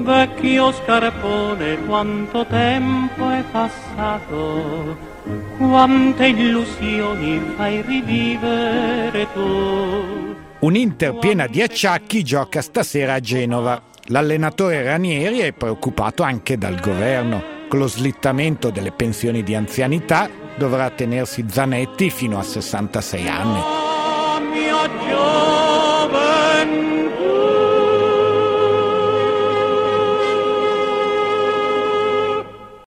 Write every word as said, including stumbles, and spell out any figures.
Vecchio scarpone, quanto tempo è passato, quante illusioni fai rivivere tu. Un'Inter piena di acciacchi gioca stasera a Genova. L'allenatore Ranieri è preoccupato anche dal governo. Con lo slittamento delle pensioni di anzianità dovrà tenersi Zanetti fino a sessantasei anni. Oh, mia gioventù.